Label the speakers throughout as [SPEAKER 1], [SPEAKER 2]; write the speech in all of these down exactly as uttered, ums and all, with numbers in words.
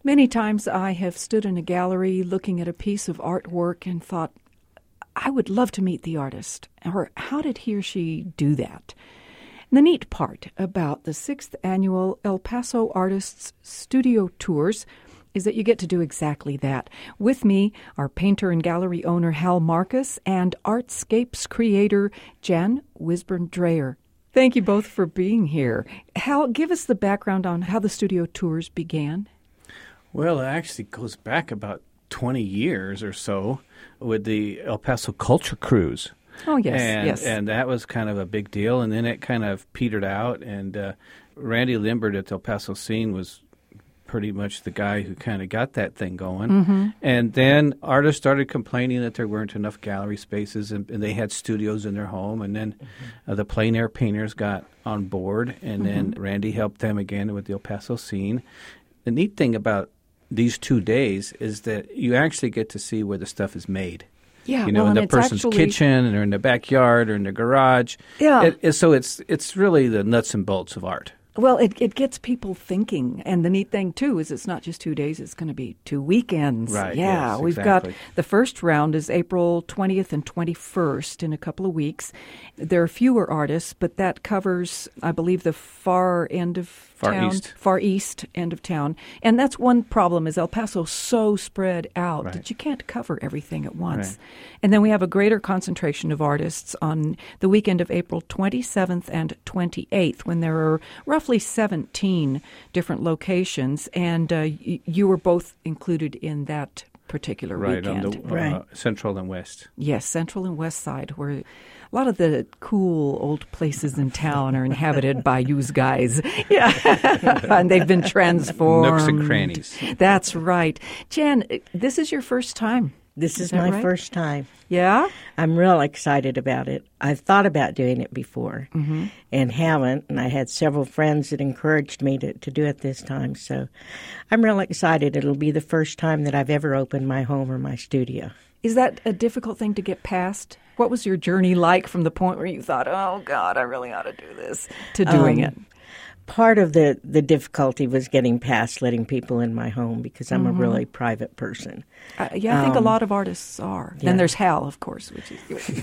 [SPEAKER 1] Many times I have stood in a gallery looking at a piece of artwork and thought, I would love to meet the artist, or how did he or she do that? And the neat part about the sixth Annual El Paso Artists Studio Tours is that you get to do exactly that. With me are painter and gallery owner Hal Marcus and Artscapes creator Jan Wisburn-Dreher. Thank you both for being here. Hal, give us the background on how the studio tours began.
[SPEAKER 2] Well, it actually goes back about twenty years or so with the El Paso Culture Cruise.
[SPEAKER 1] Oh, yes,
[SPEAKER 2] and,
[SPEAKER 1] yes.
[SPEAKER 2] And that was kind of a big deal, and then it kind of petered out, and uh, Randy Limbert at the El Paso Scene was pretty much the guy who kind of got that thing going.
[SPEAKER 1] Mm-hmm.
[SPEAKER 2] And then artists started complaining that there weren't enough gallery spaces, and, and they had studios in their home, and then mm-hmm. uh, the plein air painters got on board, and mm-hmm. then Randy helped them again with the El Paso Scene. The neat thing about these two days is that you actually get to see where the stuff is made.
[SPEAKER 1] Yeah,
[SPEAKER 2] you know,
[SPEAKER 1] well,
[SPEAKER 2] in the
[SPEAKER 1] and
[SPEAKER 2] person's
[SPEAKER 1] actually...
[SPEAKER 2] kitchen or in the backyard or in the garage.
[SPEAKER 1] Yeah.
[SPEAKER 2] It, it, so it's it's really the nuts and bolts of art.
[SPEAKER 1] Well, it, it gets people thinking. And the neat thing, too, is it's not just two days. It's going to be two weekends.
[SPEAKER 2] Right,
[SPEAKER 1] Yeah,
[SPEAKER 2] yes,
[SPEAKER 1] we've
[SPEAKER 2] exactly.
[SPEAKER 1] got the first round is April twentieth and twenty-first in a couple of weeks. There are fewer artists, but that covers, I believe, the far end of
[SPEAKER 2] Far
[SPEAKER 1] town.
[SPEAKER 2] east.
[SPEAKER 1] Far east end of town. And that's one problem is El Paso's so spread out
[SPEAKER 2] Right.
[SPEAKER 1] that you can't cover everything at once.
[SPEAKER 2] Right.
[SPEAKER 1] And then we have a greater concentration of artists on the weekend of April twenty-seventh and twenty-eighth when there are roughly seventeen different locations. And uh, y- you were both included in that particular
[SPEAKER 2] Right,
[SPEAKER 1] weekend.
[SPEAKER 2] on the uh,
[SPEAKER 3] Right.
[SPEAKER 2] central and west.
[SPEAKER 1] Yes, Central and West Side, where a lot of the cool old places in town are inhabited by yous guys. Yeah, and they've been transformed.
[SPEAKER 2] Nooks and crannies.
[SPEAKER 1] That's right. Jan, this is your first time.
[SPEAKER 3] This is
[SPEAKER 1] that
[SPEAKER 3] my
[SPEAKER 1] right?
[SPEAKER 3] first time.
[SPEAKER 1] Yeah?
[SPEAKER 3] I'm real excited about it. I've thought about doing it before
[SPEAKER 1] Mm-hmm.
[SPEAKER 3] and haven't, and I had several friends that encouraged me to, to do it this time. So I'm real excited. It'll be the first time that I've ever opened my home or my studio.
[SPEAKER 1] Is that a difficult thing to get past? What was your journey like from the point where you thought, oh, God, I really ought to do this, to doing
[SPEAKER 3] Um,
[SPEAKER 1] it?
[SPEAKER 3] Part of the, the difficulty was getting past letting people in my home because I'm
[SPEAKER 1] Mm-hmm.
[SPEAKER 3] a really private person.
[SPEAKER 1] Uh, yeah, I think a
[SPEAKER 3] um,
[SPEAKER 1] lot of artists are.
[SPEAKER 3] yeah.
[SPEAKER 1] Then there's Hal, of course, which is...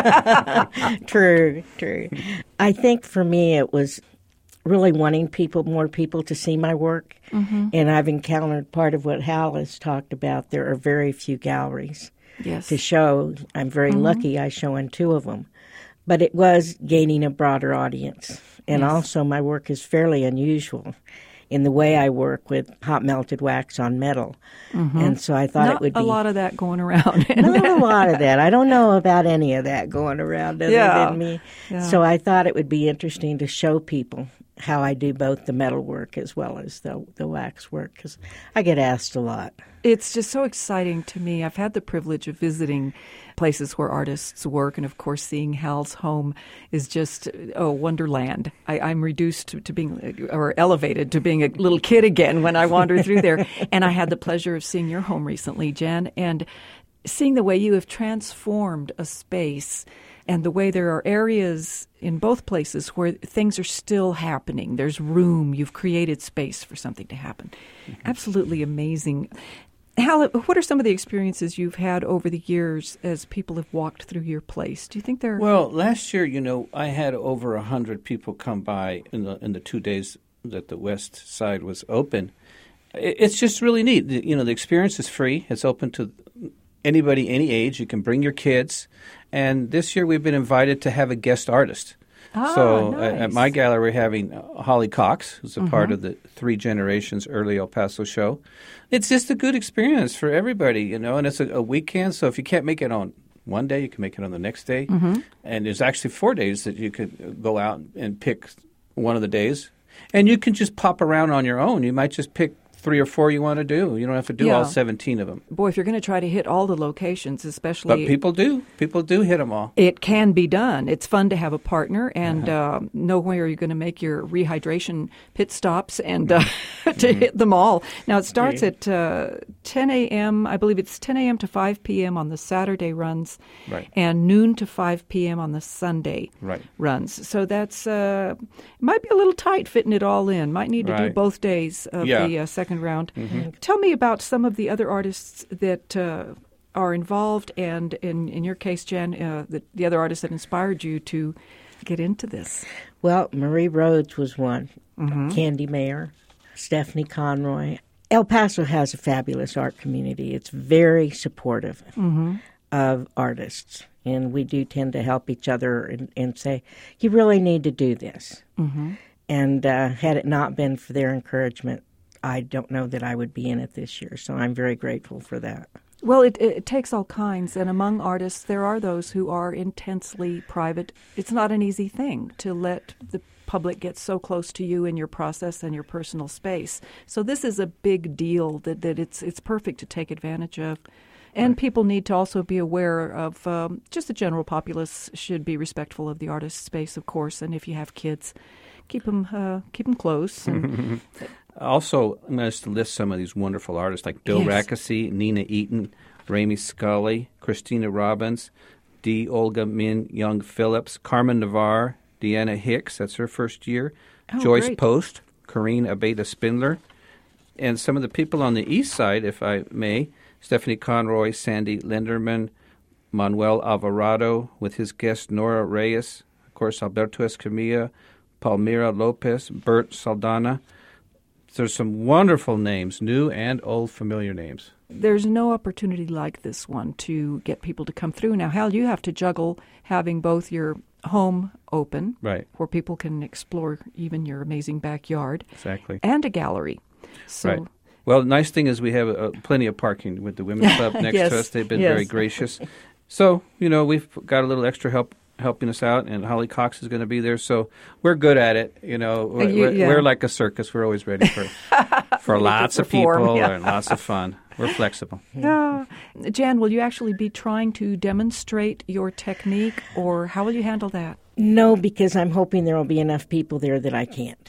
[SPEAKER 3] True, true. I think for me it was really wanting people, more people to see my work.
[SPEAKER 1] Mm-hmm.
[SPEAKER 3] And I've encountered part of what Hal has talked about. There are very few galleries
[SPEAKER 1] Yes.
[SPEAKER 3] to show. I'm very
[SPEAKER 1] Mm-hmm.
[SPEAKER 3] lucky I show in two of them. But it was gaining a broader audience. And
[SPEAKER 1] Yes.
[SPEAKER 3] also my work is fairly unusual in the way I work with hot melted wax on metal.
[SPEAKER 1] Mm-hmm.
[SPEAKER 3] And so I thought
[SPEAKER 1] Not
[SPEAKER 3] it would be...
[SPEAKER 1] a lot of that going around.
[SPEAKER 3] Not a lot of that. I don't know about any of that going around other
[SPEAKER 1] Yeah.
[SPEAKER 3] than me.
[SPEAKER 1] Yeah.
[SPEAKER 3] So I thought it would be interesting to show people how I do both the metal work as well as the the wax work, because I get asked a lot.
[SPEAKER 1] It's just so exciting to me. I've had the privilege of visiting places where artists work, and of course seeing Hal's home is just, oh, wonderland. I, I'm reduced to, to being, or elevated to being a little kid again when I wander through there. And I had the pleasure of seeing your home recently, Jan, and seeing the way you have transformed a space and the way there are areas in both places where things are still happening. There's room. You've created space for something to happen. Mm-hmm. Absolutely amazing. Hal, what are some of the experiences you've had over the years as people have walked through your place? Do you think they're...
[SPEAKER 2] Well, last year, you know, I had over a hundred people come by in the in the two days that the west side was open. It, it's just really neat. The, you know, the experience is free. It's open to anybody, any age. You can bring your kids. And this year we've been invited to have a guest artist.
[SPEAKER 1] Ah,
[SPEAKER 2] so
[SPEAKER 1] nice.
[SPEAKER 2] uh, at my gallery, we're having uh, Holly Cox, who's a
[SPEAKER 1] Mm-hmm.
[SPEAKER 2] part of the Three Generations early El Paso show. It's just a good experience for everybody, you know, and it's a, a weekend. So if you can't make it on one day, you can make it on the next day.
[SPEAKER 1] Mm-hmm.
[SPEAKER 2] And there's actually four days that you could go out and pick one of the days. And you can just pop around on your own. You might just pick three or four you want to do. You don't have to do
[SPEAKER 1] Yeah.
[SPEAKER 2] all seventeen of them.
[SPEAKER 1] Boy, if you're going to try to hit all the locations,
[SPEAKER 2] But
[SPEAKER 1] especially...
[SPEAKER 2] people do. People do hit them all.
[SPEAKER 1] It can be done. It's fun to have a partner and uh, know where you're going to make your rehydration pit stops and uh, to hit them all. Now, it starts at uh, ten a.m., I believe it's ten a.m. to five p.m. on the Saturday runs,
[SPEAKER 2] Right.
[SPEAKER 1] and noon to five p.m. on the Sunday
[SPEAKER 2] Right.
[SPEAKER 1] runs. So that's, uh, might be a little tight fitting it all in. Might need to do
[SPEAKER 2] Right.
[SPEAKER 1] both days of
[SPEAKER 2] Yeah.
[SPEAKER 1] the uh, second round.
[SPEAKER 2] Mm-hmm.
[SPEAKER 1] Tell me about some of the other artists that uh, are involved, and in, in your case, Jen, uh, the, the other artists that inspired you to get into this.
[SPEAKER 3] Well, Marie Rhodes was one.
[SPEAKER 1] Mm-hmm.
[SPEAKER 3] Candy Mayer, Stephanie Conroy. El Paso has a fabulous art community. It's very supportive
[SPEAKER 1] Mm-hmm.
[SPEAKER 3] of artists, and we do tend to help each other and, and say, you really need to do this.
[SPEAKER 1] Mm-hmm.
[SPEAKER 3] And uh, had it not been for their encouragement, I don't know that I would be in it this year. So I'm very grateful for that.
[SPEAKER 1] Well, it, it takes all kinds, and among artists, there are those who are intensely private. It's not an easy thing to let the public get so close to you in your process and your personal space. So this is a big deal that, that it's it's perfect to take advantage of. And right. people need to also be aware of um, just the general populace should be respectful of the artist's space, of course, and if you have kids, keep them, uh, keep them close. And
[SPEAKER 2] also, I'm going to list some of these wonderful artists like Bill
[SPEAKER 1] Yes.
[SPEAKER 2] Rackesee, Nina Eaton, Ramey Scully, Christina Robbins, D. Olga Min Young Phillips, Carmen Navarre, Deanna Hicks, that's her first year,
[SPEAKER 1] Oh,
[SPEAKER 2] Joyce
[SPEAKER 1] great.
[SPEAKER 2] Post, Corrine Abeda Spindler, and some of the people on the east side, if I may, Stephanie Conroy, Sandy Linderman, Manuel Alvarado, with his guest Nora Reyes, of course, Alberto Escamilla, Palmira Lopez, Bert Saldana. There's some wonderful names, new and old familiar names.
[SPEAKER 1] There's no opportunity like this one to get people to come through. Now, Hal, you have to juggle having both your home open,
[SPEAKER 2] Right.
[SPEAKER 1] where people can explore even your amazing backyard,
[SPEAKER 2] Exactly.
[SPEAKER 1] and a gallery. So,
[SPEAKER 2] Right. Well, the nice thing is we have uh, plenty of parking with the Women's Club next
[SPEAKER 1] Yes,
[SPEAKER 2] to us. They've been
[SPEAKER 1] yes.
[SPEAKER 2] very gracious. So, you know, we've got a little extra help helping us out, and Holly Cox is going to be there. So we're good at it. You know, we're,
[SPEAKER 1] you-
[SPEAKER 2] we're,
[SPEAKER 1] yeah.
[SPEAKER 2] we're like a circus. We're always ready for for
[SPEAKER 1] Ready to
[SPEAKER 2] lots of
[SPEAKER 1] perform,
[SPEAKER 2] people
[SPEAKER 1] yeah.
[SPEAKER 2] and lots of fun. We're flexible.
[SPEAKER 1] Yeah. Jan, will you actually be trying to demonstrate your technique, or how will you handle that?
[SPEAKER 3] No, because I'm hoping there will be enough people there that I can't.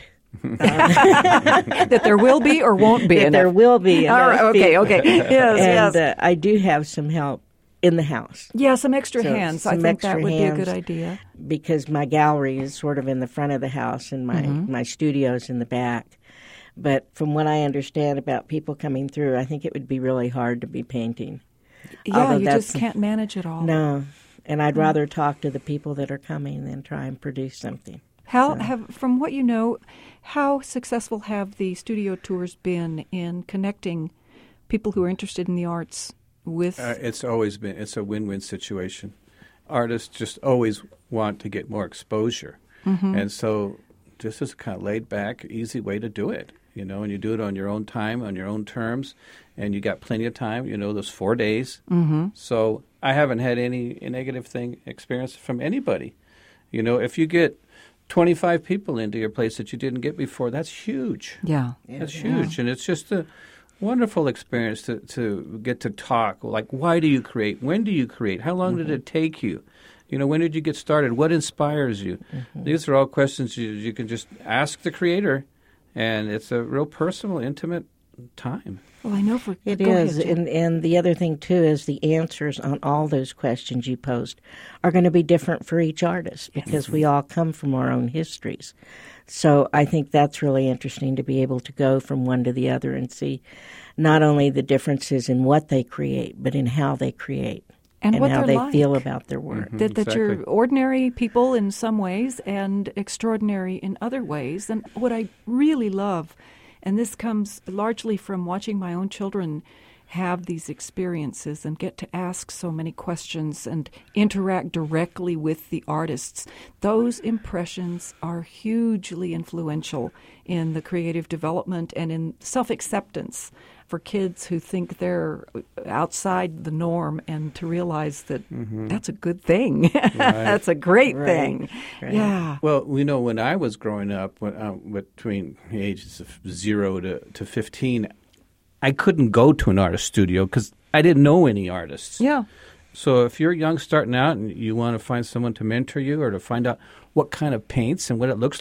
[SPEAKER 1] That there will be or won't be
[SPEAKER 3] That
[SPEAKER 1] enough?
[SPEAKER 3] there will be enough
[SPEAKER 1] All right, okay,
[SPEAKER 3] people.
[SPEAKER 1] okay. Yes,
[SPEAKER 3] And
[SPEAKER 1] yes.
[SPEAKER 3] uh, I do have some help in the house
[SPEAKER 1] Yeah, some extra
[SPEAKER 3] So,
[SPEAKER 1] hands. I
[SPEAKER 3] some
[SPEAKER 1] think that
[SPEAKER 3] extra
[SPEAKER 1] would be a good
[SPEAKER 3] hands.
[SPEAKER 1] idea.
[SPEAKER 3] because my gallery is sort of in the front of the house and my,
[SPEAKER 1] Mm-hmm.
[SPEAKER 3] my studio's in the back. But from what I understand about people coming through, I think it would be really hard to be painting.
[SPEAKER 1] Yeah,
[SPEAKER 3] Although
[SPEAKER 1] you
[SPEAKER 3] that's-
[SPEAKER 1] just can't manage it all.
[SPEAKER 3] No. And I'd
[SPEAKER 1] Mm.
[SPEAKER 3] rather talk to the people that are coming than try and produce something.
[SPEAKER 1] How have, from what you know, how successful have the studio tours been in connecting people who are interested in the arts with?
[SPEAKER 2] Uh, it's always been, it's a win-win situation. Artists just always want to get more exposure.
[SPEAKER 1] Mm-hmm.
[SPEAKER 2] And so this is a kind of laid-back, easy way to do it, you know, and you do it on your own time, on your own terms, and you got plenty of time, you know, those four days.
[SPEAKER 1] Mm-hmm.
[SPEAKER 2] So I haven't had any negative thing experience from anybody. You know, if you get twenty-five people into your place that you didn't get before, that's huge.
[SPEAKER 1] Yeah.
[SPEAKER 2] That's huge. And it's just a wonderful experience to, to get to talk. Like, why do you create? When do you create? How long did it take you? You know, when did you get started? What inspires you?
[SPEAKER 3] Mm-hmm.
[SPEAKER 2] These are all questions you, you can just ask the creator, and it's a real personal, intimate time.
[SPEAKER 1] Well, I know for
[SPEAKER 3] It
[SPEAKER 1] go
[SPEAKER 3] is,
[SPEAKER 1] ahead, Jen.
[SPEAKER 3] and and the other thing too is the answers on all those questions you posed are going to be different for each artist because we all come from our own histories. So I think that's really interesting to be able to go from one to the other and see not only the differences in what they create, but in how they create
[SPEAKER 1] And what
[SPEAKER 3] how
[SPEAKER 1] they're
[SPEAKER 3] they
[SPEAKER 1] like.
[SPEAKER 3] feel about their work.
[SPEAKER 1] that, that you're
[SPEAKER 2] Exactly.
[SPEAKER 1] ordinary people in some ways and extraordinary in other ways. And what I really love, and this comes largely from watching my own children have these experiences and get to ask so many questions and interact directly with the artists, those impressions are hugely influential in the creative development and in self-acceptance for kids who think they're outside the norm, and to realize that that's a good thing. That's a great
[SPEAKER 3] Right.
[SPEAKER 1] thing.
[SPEAKER 3] Right.
[SPEAKER 1] Yeah.
[SPEAKER 2] Well, we know when I was growing up, when, uh, between the ages of zero to, to fifteen, I couldn't go to an artist studio because I didn't know any artists.
[SPEAKER 1] Yeah.
[SPEAKER 2] So if you're young starting out and you want to find someone to mentor you or to find out what kind of paints and what it looks like,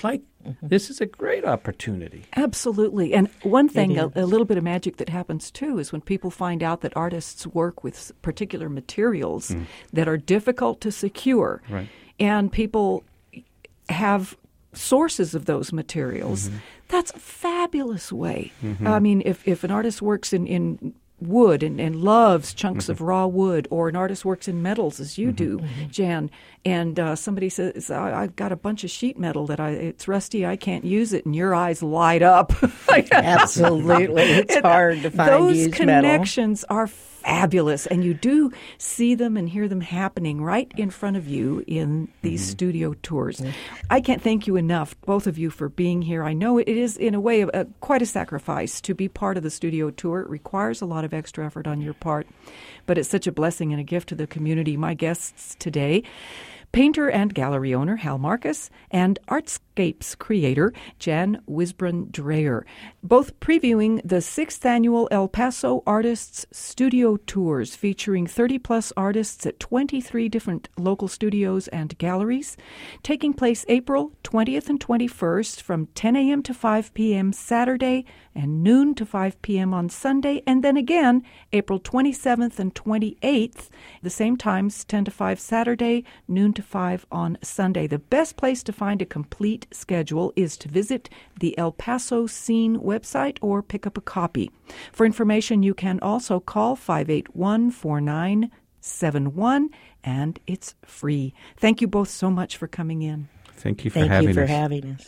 [SPEAKER 2] this is a great opportunity.
[SPEAKER 1] Absolutely. And one thing, a,
[SPEAKER 3] is.
[SPEAKER 1] a little bit of magic that happens too is when people find out that artists work with particular materials mm. that are difficult to secure,
[SPEAKER 2] right.
[SPEAKER 1] and people have sources of those materials, mm-hmm. that's a fabulous way. Mm-hmm. I mean, if, if an artist works in, in wood and, and loves chunks mm-hmm. of raw wood, or an artist works in metals as you mm-hmm. do, mm-hmm. Jan, and uh, somebody says, I, I've got a bunch of sheet metal that I it's rusty, I can't use it, and your eyes light up.
[SPEAKER 3] Absolutely. It's hard to find
[SPEAKER 1] Those
[SPEAKER 3] used
[SPEAKER 1] connections
[SPEAKER 3] metal.
[SPEAKER 1] are fabulous, and you do see them and hear them happening right in front of you in these mm-hmm. studio tours. Mm-hmm. I can't thank you enough, both of you, for being here. I know it is, in a way, a, a, quite a sacrifice to be part of the studio tour. It requires a lot of extra effort on your part, but it's such a blessing and a gift to the community. My guests today, painter and gallery owner Hal Marcus and Artscapes creator Jan Wisbrun Dreyer, both previewing the sixth annual El Paso Artists Studio Tours, featuring thirty-plus artists at twenty-three different local studios and galleries, taking place April twentieth and twenty-first from ten a.m. to five p.m. Saturday and noon to five p.m. on Sunday, and then again April twenty-seventh and twenty-eighth, the same times, ten to five Saturday, noon to five on Sunday. The best place to find a complete schedule is to visit the El Paso Scene website or pick up a copy. For information, you can also call five eight one, four nine seven one, and it's free. Thank you both so much for coming in.
[SPEAKER 2] Thank you for
[SPEAKER 3] Thank
[SPEAKER 2] having
[SPEAKER 3] you for
[SPEAKER 2] us.
[SPEAKER 3] having us.